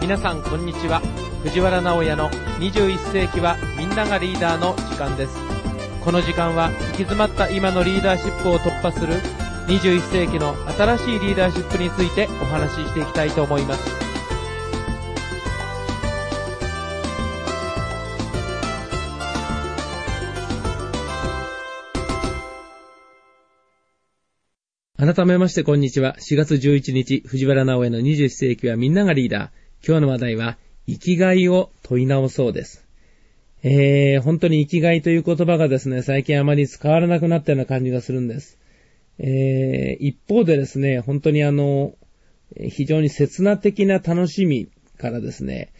皆さんこんにちは。藤原直也の21世紀はみんながリーダーの時間です。この時間は行き詰まった今のリーダーシップを突破する21世紀の新しいリーダーシップについてお話ししていきたいと思います。改めましてこんにちは。4月11日、藤原直也の21世紀はみんながリーダー。今日の話題は、生きがいを問い直そうです。本当に生きがいという言葉がですね、最近あまり使われなくなったような感じがするんです。一方でですね、本当に非常に刹那的な楽しみからですね、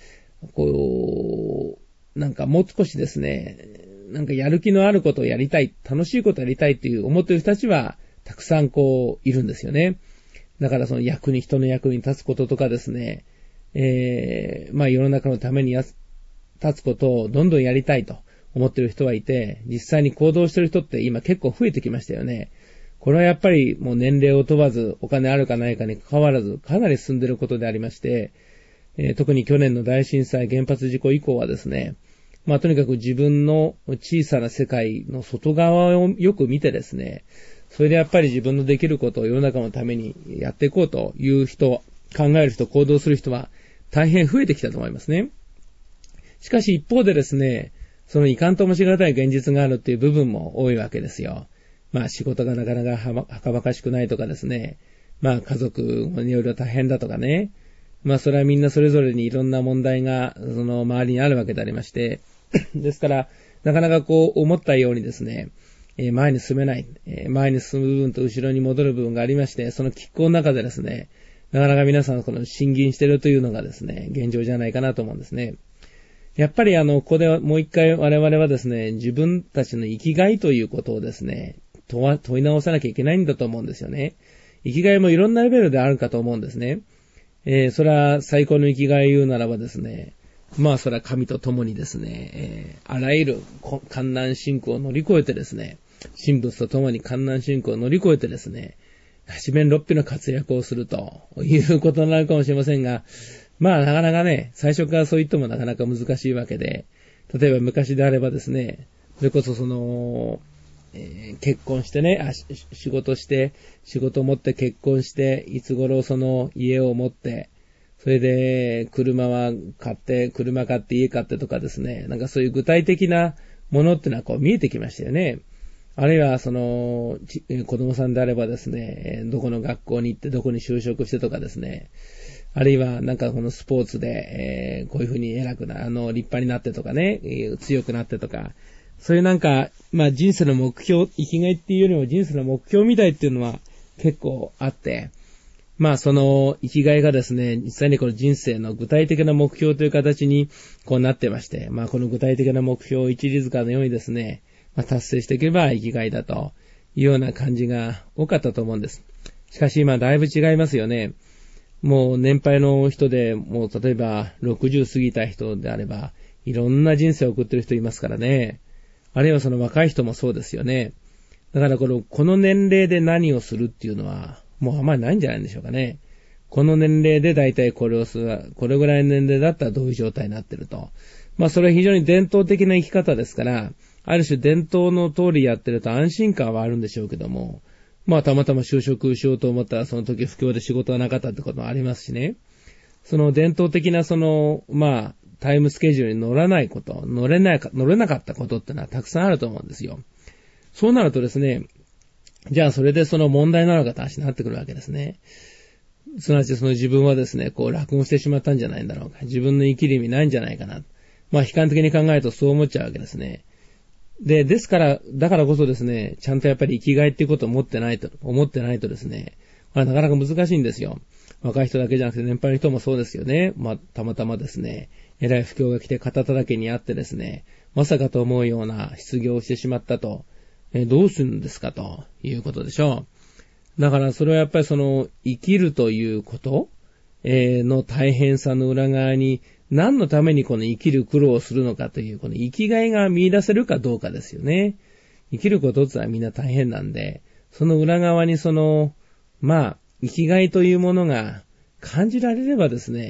なんかもう少しですね、なんかやる気のあることをやりたい、楽しいことをやりたいという思っている人たちは、たくさんいるんですよね。だからその人の役に立つこととかですね、世の中のために立つことをどんどんやりたいと思っている人はいて、実際に行動している人って今結構増えてきましたよね。これはやっぱりもう年齢を問わず、お金あるかないかに関わらず、かなり進んでいることでありまして、特に去年の大震災、原発事故以降はですね、とにかく自分の小さな世界の外側をよく見てですね、それでやっぱり自分のできることを世の中のためにやっていこうという人、考える人、行動する人は大変増えてきたと思いますね。しかし一方でですね、そのいかんともしがたい現実があるっていう部分も多いわけですよ。仕事がなかなかはかばかしくないとかですね、家族にいろいろ大変だとかね、それはみんなそれぞれにいろんな問題がその周りにあるわけでありまして、ですからなかなか思ったようにですね、前に進めない、前に進む部分と後ろに戻る部分がありまして、その拮抗の中でですね、なかなか皆さん審議しているというのがですね、現状じゃないかなと思うんですね。やっぱりここでもう一回我々はですね、自分たちの生きがいということをですね、問い直さなきゃいけないんだと思うんですよね。生きがいもいろんなレベルであるかと思うんですね。それは最高の生きがいを言うならばですね、それは神と共にですね、あらゆる困難信仰を乗り越えてですね、神仏と共に困難信仰を乗り越えてですね、八面六臂の活躍をするということになるかもしれませんが、なかなかね、最初からそう言ってもなかなか難しいわけで、例えば昔であればですね、それこそ結婚してね、仕事を持って結婚して、いつ頃その家を持って、それで車買って家買ってとかですね、なんかそういう具体的なものってのは見えてきましたよね。あるいは子供さんであればですね、どこの学校に行ってどこに就職してとかですね、あるいはなんかこのスポーツで、こういうふうに立派になってとかね、強くなってとか、そういうなんか、人生の目標、生きがいっていうよりも人生の目標みたいっていうのは結構あって、その生きがいがですね、実際にこの人生の具体的な目標という形になってまして、この具体的な目標を一里塚のようにですね、達成していけば生きがいだというような感じが多かったと思うんです。しかし今だいぶ違いますよね。もう年配の人で、もう例えば60過ぎた人であれば、いろんな人生を送っている人いますからね。あるいはその若い人もそうですよね。だからこの年齢で何をするっていうのは、もうあまりないんじゃないんでしょうかね。この年齢で大体これぐらいの年齢だったらどういう状態になってると。それは非常に伝統的な生き方ですから、ある種伝統の通りやってると安心感はあるんでしょうけども、たまたま就職しようと思ったらその時不況で仕事がなかったってこともありますしね。その伝統的なタイムスケジュールに乗れなかったことってのはたくさんあると思うんですよ。そうなるとですね、じゃあそれでその問題なのかって話になってくるわけですね。すなわち自分はですね、落語してしまったんじゃないんだろうか。自分の生きる意味ないんじゃないかな。悲観的に考えるとそう思っちゃうわけですね。ですから、だからこそですね、ちゃんとやっぱり生きがいっていうことを思ってないとですね、なかなか難しいんですよ。若い人だけじゃなくて年配の人もそうですよね。たまたまですね、えらい不況が来て肩叩きにあってですね、まさかと思うような失業をしてしまったと、どうするんですかということでしょう。だからそれはやっぱり生きるということ、の大変さの裏側に何のためにこの生きる苦労をするのかというこの生きがいが見出せるかどうかですよね。生きることってのはみんな大変なんで、その裏側に生きがいというものが感じられればですね、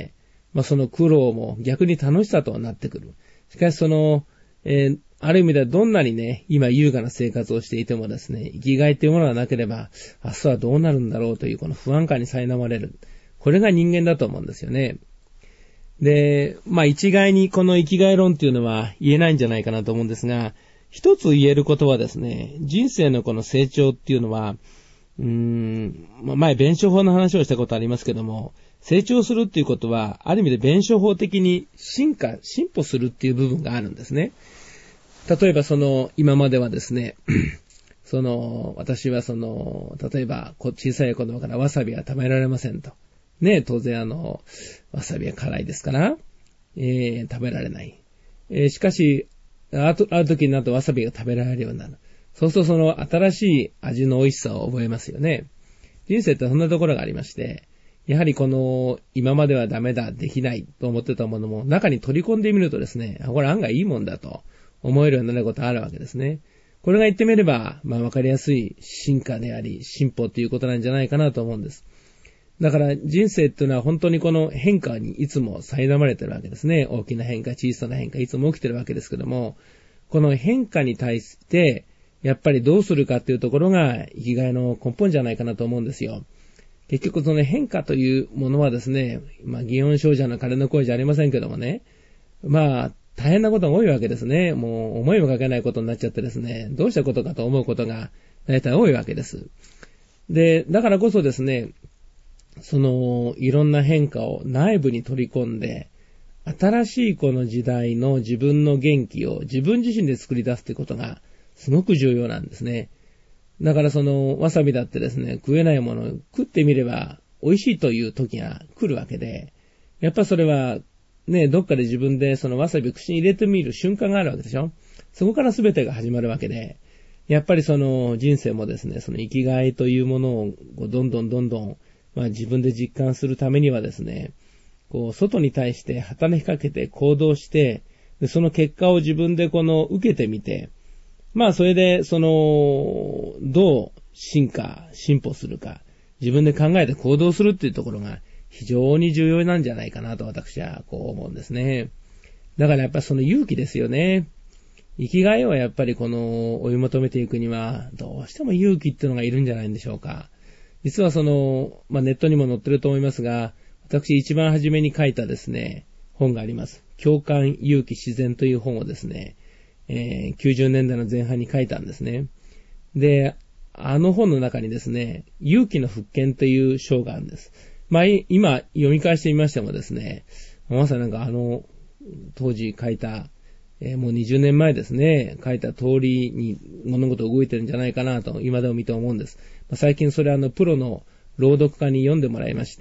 その苦労も逆に楽しさとなってくる。しかしある意味ではどんなにね、今優雅な生活をしていてもですね、生きがいというものがなければ、明日はどうなるんだろうというこの不安感に苛まれる。これが人間だと思うんですよね。で、一概にこの生きがい論っていうのは言えないんじゃないかなと思うんですが、一つ言えることはですね、人生のこの成長っていうのは、前弁証法の話をしたことありますけども、成長するっていうことは、ある意味で弁証法的に進歩するっていう部分があるんですね。例えば今まではですね、私は例えば、小さい子供からわさびは食べられませんと。ね、当然わさびは辛いですから、食べられない。しかし、ある時になるとわさびが食べられるようになる。そうすると新しい味の美味しさを覚えますよね。人生ってそんなところがありまして、やはり今まではダメだ、できないと思ってたものも、中に取り込んでみるとですね、これ案外いいもんだと思えるようになることがあるわけですね。これが言ってみれば、わかりやすい進化であり、進歩ということなんじゃないかなと思うんです。だから人生っていうのは本当にこの変化にいつも苛まれてるわけですね。大きな変化、小さな変化、いつも起きてるわけですけども、この変化に対して、やっぱりどうするかっていうところが生きがいの根本じゃないかなと思うんですよ。結局変化というものはですね、祇園精舎の鐘の声じゃありませんけどもね、大変なことが多いわけですね。もう思いもかけないことになっちゃってですね、どうしたことかと思うことが大体多いわけです。で、だからこそですね、いろんな変化を内部に取り込んで、新しいこの時代の自分の元気を自分自身で作り出すということがすごく重要なんですね。だからわさびだってですね、食えないものを食ってみれば美味しいという時が来るわけで、やっぱそれはね、どっかで自分でわさびを口に入れてみる瞬間があるわけでしょ。そこから全てが始まるわけで、やっぱり人生もですね、生きがいというものをどんどん自分で実感するためにはですね、外に対して働きかけて行動して、その結果を自分で受けてみて、それで、どう進歩するか、自分で考えて行動するっていうところが非常に重要なんじゃないかなと私は思うんですね。だからやっぱり勇気ですよね。生きがいをやっぱり追い求めていくには、どうしても勇気っていうのがいるんじゃないんでしょうか。実はネットにも載ってると思いますが、私一番初めに書いたですね、本があります。共感、勇気、自然という本をですね、90年代の前半に書いたんですね。で、あの本の中にですね、勇気の復権という章があるんです。今読み返してみましてもですね、まさに当時書いた、もう20年前ですね、書いた通りに物事動いてるんじゃないかなと今でも見て思うんです。最近それプロの朗読家に読んでもらいまして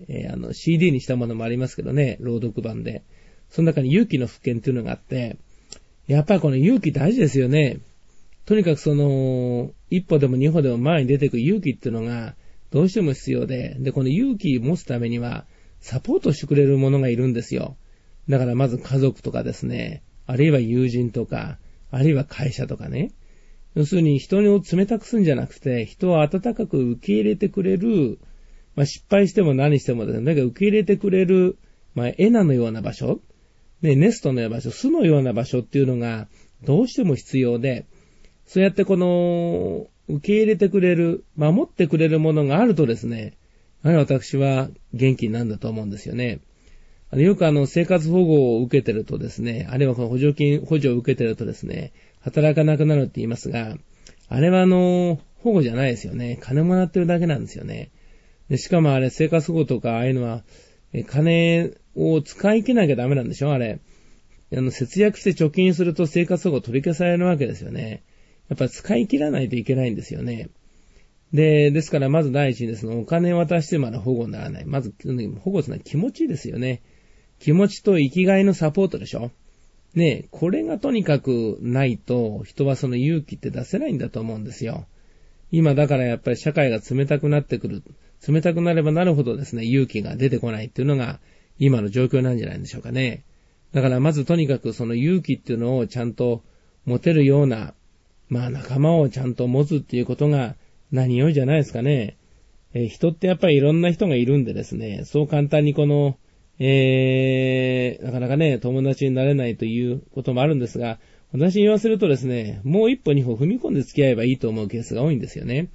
、CD にしたものもありますけどね、朗読版で。その中に勇気の復権っていうのがあって、やっぱりこの勇気大事ですよね。とにかく一歩でも二歩でも前に出ていく勇気っていうのがどうしても必要で、この勇気を持つためにはサポートしてくれるものがいるんですよ。だからまず家族とかですね、あるいは友人とか、あるいは会社とかね。要するに人を冷たくするんじゃなくて、人を温かく受け入れてくれる、失敗しても何してもですね、受け入れてくれる、エナのような場所、ネストのような場所、巣のような場所っていうのがどうしても必要で、そうやって受け入れてくれる、守ってくれるものがあるとですね、私は元気なんだと思うんですよね。よく生活保護を受けてるとですね、あるいは補助を受けてるとですね、働かなくなるって言いますが、あれは保護じゃないですよね。金もらってるだけなんですよね。でしかもあれ、生活保護とかああいうのは、金を使い切らなきゃダメなんでしょあれ。節約して貯金すると生活保護取り消されるわけですよね。やっぱ使い切らないといけないんですよね。ですからまず第一にですね、お金を渡してまだ保護にならない。まず、保護するのは気持ちですよね。気持ちと生きがいのサポートでしょ。これがとにかくないと、人は勇気って出せないんだと思うんですよ。今だからやっぱり社会が冷たくなってくる。冷たくなればなるほどですね、勇気が出てこないっていうのが今の状況なんじゃないんでしょうかね。だからまずとにかく勇気っていうのをちゃんと持てるような、仲間をちゃんと持つっていうことが何よりじゃないですかね。人ってやっぱりいろんな人がいるんでですね、そう簡単になかなかね、友達になれないということもあるんですが、私に言わせるとですね、もう一歩二歩踏み込んで付き合えばいいと思うケースが多いんですよね。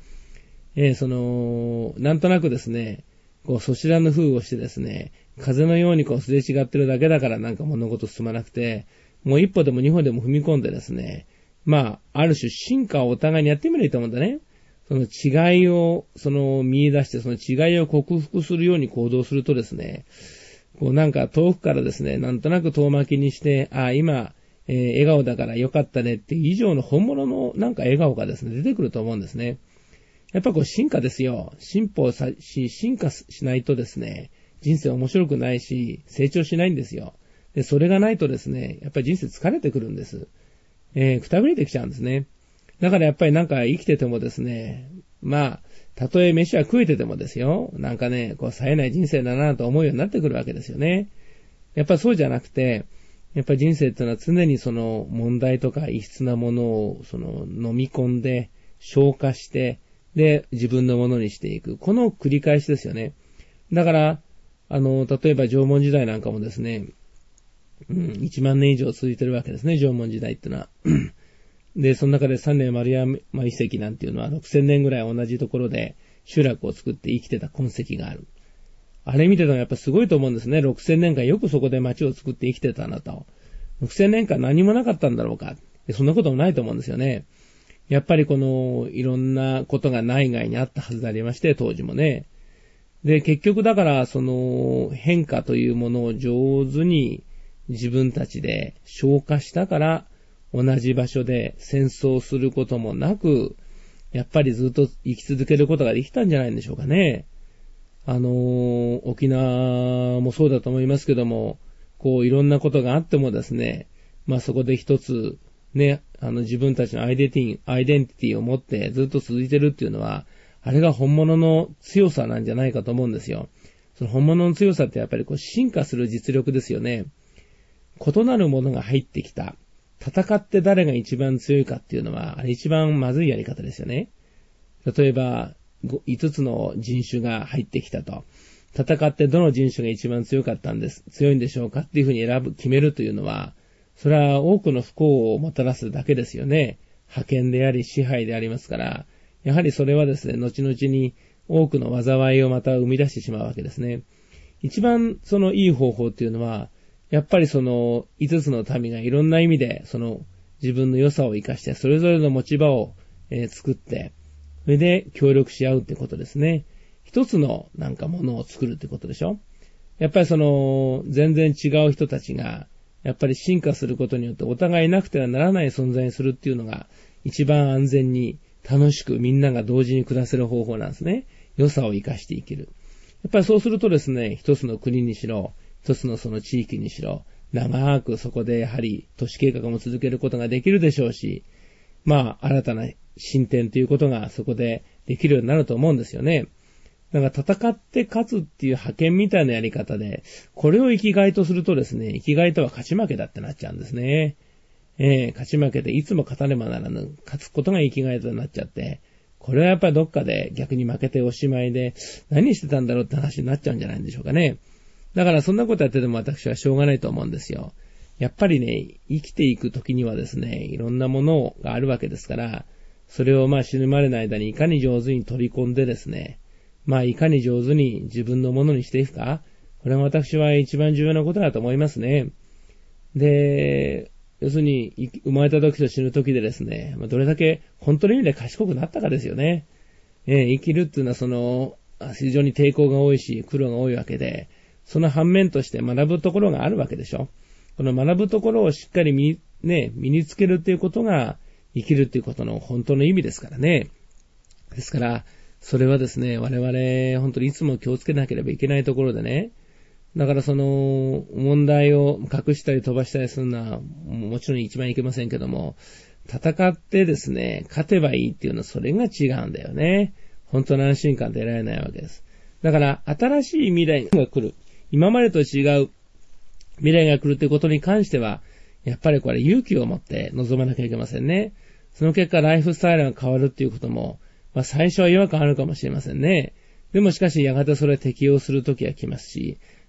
なんとなくですね、そちらの風をしてですね、風のようにすれ違ってるだけだからなんか物事進まなくて、もう一歩でも二歩でも踏み込んでですね、ある種進化をお互いにやってみないと思うんだね。その違いを、見出して、その違いを克服するように行動するとですね、なんか遠くからですね、なんとなく遠巻きにして、今、笑顔だからよかったねっていう以上の本物のなんか笑顔がですね、出てくると思うんですね。やっぱ進化ですよ。進化しないとですね、人生面白くないし、成長しないんですよ。で、それがないとですね、やっぱり人生疲れてくるんです。くたびれてきちゃうんですね。だからやっぱりなんか生きててもですね、たとえ飯は食えててもですよ、なんかね、冴えない人生だなと思うようになってくるわけですよね。やっぱそうじゃなくて、やっぱり人生ってのは常に問題とか異質なものを飲み込んで、消化して、で、自分のものにしていく。この繰り返しですよね。だから、例えば縄文時代なんかもですね、1万年以上続いてるわけですね、縄文時代ってのは。で、その中で三年丸山遺跡なんていうのは6000年ぐらい同じところで集落を作って生きてた痕跡がある。あれ見てたのはやっぱすごいと思うんですね。6000年間よくそこで町を作って生きてたなと。6000年間何もなかったんだろうか。そんなこともないと思うんですよね。やっぱりいろんなことが内外にあったはずでありまして、当時もね。で、結局だから、変化というものを上手に自分たちで消化したから、同じ場所で戦争することもなく、やっぱりずっと生き続けることができたんじゃないんでしょうかね。沖縄もそうだと思いますけども、いろんなことがあってもですね、そこで一つ、ね、自分たちのアイデンティティを持ってずっと続いてるっていうのは、あれが本物の強さなんじゃないかと思うんですよ。その本物の強さってやっぱり進化する実力ですよね。異なるものが入ってきた。戦って誰が一番強いかっていうのは、あれ一番まずいやり方ですよね。例えば、5つの人種が入ってきたと。戦ってどの人種が一番強いんでしょうかっていうふうに決めるというのは、それは多くの不幸をもたらすだけですよね。覇権であり支配でありますから、やはりそれはですね、後々に多くの災いをまた生み出してしまうわけですね。一番いい方法っていうのは、やっぱり5つの民がいろんな意味で自分の良さを生かしてそれぞれの持ち場を、作って、それで協力し合うってことですね。一つのなんかものを作るってことでしょ。やっぱり全然違う人たちがやっぱり進化することによってお互いなくてはならない存在にするっていうのが一番安全に楽しくみんなが同時に暮らせる方法なんですね。良さを生かして生きる。やっぱりそうするとですね、一つの国にしろ、一つの地域にしろ、長くそこでやはり都市計画も続けることができるでしょうし、新たな進展ということがそこでできるようになると思うんですよね。だから戦って勝つっていう覇権みたいなやり方で、これを生きがいとするとですね、生きがいとは勝ち負けだってなっちゃうんですね。勝ち負けでいつも勝たねばならぬ、勝つことが生きがいとなっちゃって、これはやっぱりどっかで逆に負けておしまいで、何してたんだろうって話になっちゃうんじゃないんでしょうかね。だからそんなことやってても私はしょうがないと思うんですよ。やっぱりね、生きていく時にはですね、いろんなものがあるわけですから、それを死ぬまでの間にいかに上手に取り込んでですね、いかに上手に自分のものにしていくか、これは私は一番重要なことだと思いますね。で、要するに、生まれた時と死ぬ時でですね、どれだけ本当の意味で賢くなったかですよね。生きるっていうのは非常に抵抗が多いし、苦労が多いわけで、その反面として学ぶところがあるわけでしょ。この学ぶところをしっかり身につけるっていうことが、生きるっていうことの本当の意味ですからね。ですから、それはですね、我々、本当にいつも気をつけなければいけないところでね、だから問題を隠したり飛ばしたりするのは、もちろん一番いけませんけども、戦ってですね、勝てばいいっていうのはそれが違うんだよね。本当の安心感で得られないわけです。だから、新しい未来が来る。今までと違う未来が来るということに関しては、やっぱりこれ勇気を持って臨まなきゃいけませんね。その結果、ライフスタイルが変わるっていうことも、最初は違和感あるかもしれませんね。でもしかし、やがてそれを適用するときが来ますし、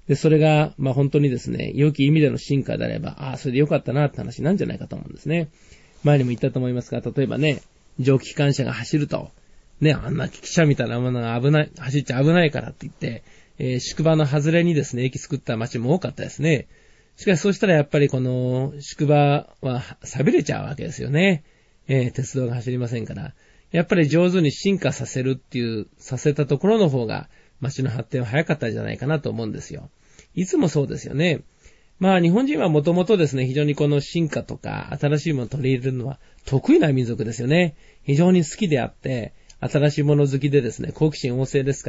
で、それが、本当にですね、良き意味での進化であれば、それで良かったなって話なんじゃないかと思うんですね。前にも言ったと思いますが、例えばね、蒸気機関車が走ると、ね、あんな汽車みたいなものが走っちゃ危ないからって言って、宿場の外れにですね、駅作った街も多かったですね。しかしそうしたらやっぱりこの宿場は錆びれちゃうわけですよね。鉄道が走りませんから。やっぱり上手に進化させたところの方が街の発展は早かったんじゃないかなと思うんですよ。いつもそうですよね。日本人はもともとですね、非常にこの進化とか新しいものを取り入れるのは得意な民族ですよね。非常に好きであって、新しいもの好きでですね、好奇心旺盛ですから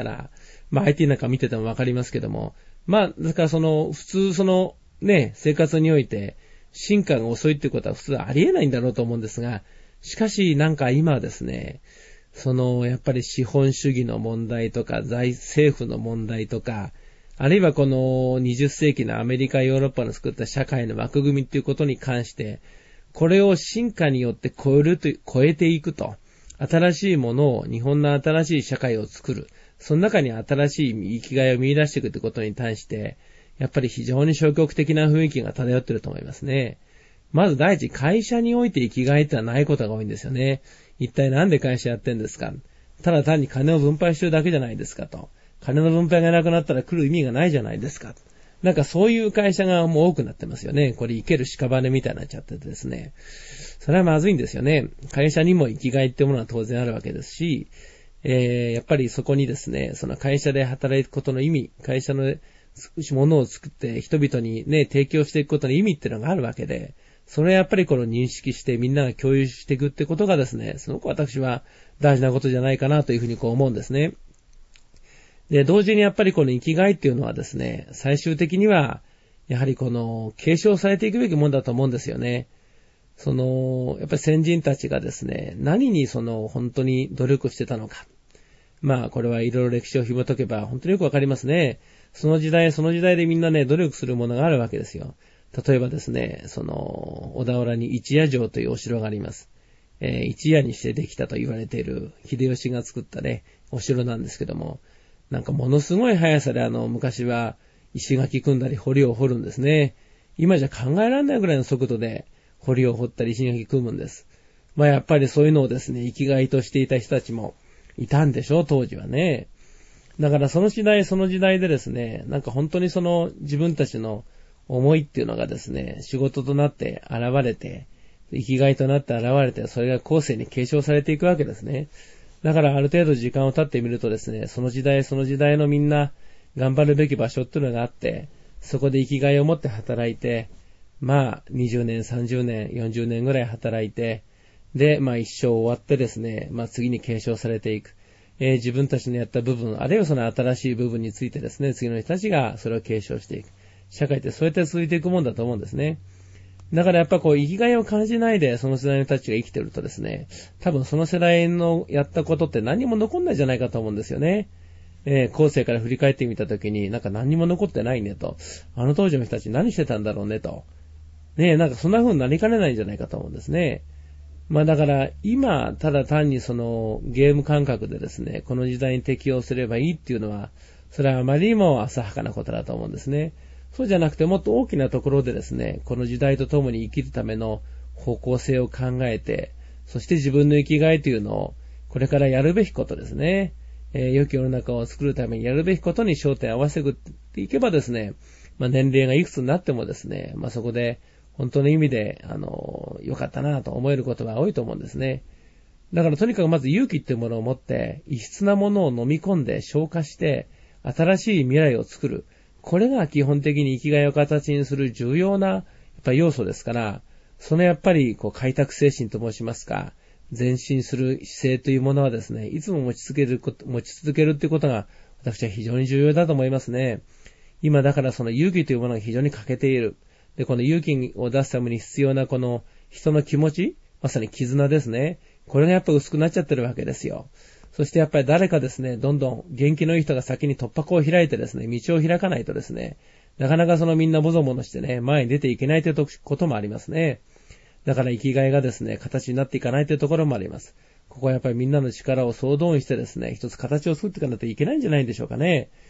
、IT なんか見ててもわかりますけども、だから普通生活において進化が遅いっていうことは普通はありえないんだろうと思うんですが、しかし今はですね、やっぱり資本主義の問題とか、政府の問題とか、あるいはこの20世紀のアメリカ、ヨーロッパの作った社会の枠組みっていうことに関して、これを進化によって超えていくと、新しいものを、日本の新しい社会を作る、その中に新しい生きがいを見出していくということに対して、やっぱり非常に消極的な雰囲気が漂っていると思いますね。まず第一、会社において生きがいってのはないことが多いんですよね。一体なんで会社やってんですか？ただ単に金を分配してるだけじゃないですかと。金の分配がなくなったら来る意味がないじゃないですか。そういう会社がもう多くなってますよね。これ生ける屍みたいになっちゃっててですね。それはまずいんですよね。会社にも生きがいってものは当然あるわけですし、やっぱりそこにですね、その会社で働くことの意味、会社のものを作って人々にね、提供していくことの意味っていうのがあるわけで、それはやっぱりこの認識してみんなが共有していくってことがですね、すごく私は大事なことじゃないかなというふうに思うんですね。で、同時にやっぱりこの生きがいっていうのはですね、最終的には、やはり継承されていくべきものだと思うんですよね。やっぱり先人たちがですね、何に本当に努力してたのか。これはいろいろ歴史を紐解けば本当によくわかりますね。その時代でみんなね、努力するものがあるわけですよ。例えばですね、小田原に一夜城というお城があります。一夜にしてできたと言われている秀吉が作ったね、お城なんですけども、ものすごい速さで昔は石垣組んだり堀を掘るんですね。今じゃ考えられないぐらいの速度で堀を掘ったり石垣組むんです。やっぱりそういうのをですね、生きがいとしていた人たちもいたんでしょう、当時はね。だからその時代でですね、本当に自分たちの思いっていうのがですね、仕事となって現れて、生きがいとなって現れて、それが後世に継承されていくわけですね。だからある程度時間を経ってみるとですね、その時代のみんな頑張るべき場所っていうのがあって、そこで生きがいを持って働いて、20年、30年、40年ぐらい働いて、で、一生終わってですね、次に継承されていく。自分たちのやった部分、あるいはその新しい部分についてですね、次の人たちがそれを継承していく。社会ってそうやって続いていくもんだと思うんですね。だからやっぱ生きがいを感じないでその世代の人たちが生きてるとですね、多分その世代のやったことって何も残んないんじゃないかと思うんですよね。後世から振り返ってみたときに何も残ってないねと。あの当時の人たち何してたんだろうねと。そんな風になりかねないんじゃないかと思うんですね。だから今ただ単にゲーム感覚でですね、この時代に適応すればいいっていうのは、それはあまりにも浅はかなことだと思うんですね。そうじゃなくてもっと大きなところでですね、この時代とともに生きるための方向性を考えて、そして自分の生きがいというのをこれからやるべきことですね。良き世の中を作るためにやるべきことに焦点を合わせていけばですね、年齢がいくつになってもですね、そこで本当の意味で、良かったなと思えることが多いと思うんですね。だからとにかくまず勇気っていうものを持って、異質なものを飲み込んで消化して、新しい未来を作る。これが基本的に生きがいを形にする重要な、要素ですから、やっぱり開拓精神と申しますか、前進する姿勢というものはですね、いつも持ち続けるっていうことが、私は非常に重要だと思いますね。今だから勇気というものが非常に欠けている。で、この勇気を出すために必要なこの人の気持ち、まさに絆ですね。これがやっぱ薄くなっちゃってるわけですよ。そしてやっぱり誰かですね、どんどん元気のいい人が先に突破口を開いてですね、道を開かないとですね、なかなかみんなボゾボゾしてね、前に出ていけないということもありますね。だから生きがいがですね、形になっていかないというところもあります。ここはやっぱりみんなの力を総動員してですね、一つ形を作っていかないといけないんじゃないんでしょうかね。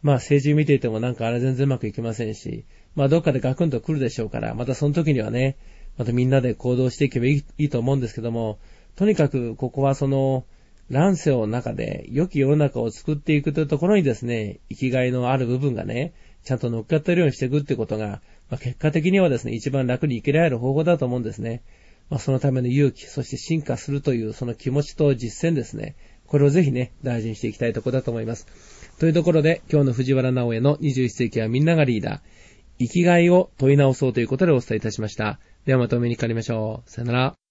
政治見ていてもなんかあれ全然うまくいきませんし、どっかでガクンと来るでしょうから、またその時にはね、またみんなで行動していけばいいと思うんですけども、とにかくここは乱世の中で良き世の中を作っていくというところにですね、生きがいのある部分がね、ちゃんと乗っかっているようにしていくってことが、結果的にはですね、一番楽に生きられる方法だと思うんですね。そのための勇気、そして進化するというその気持ちと実践ですね。これをぜひね、大事にしていきたいところだと思います。というところで、今日の藤原直江の21世紀はみんながリーダー、生きがいを問い直そうということでお伝えいたしました。ではまたお目にかかりましょう。さよなら。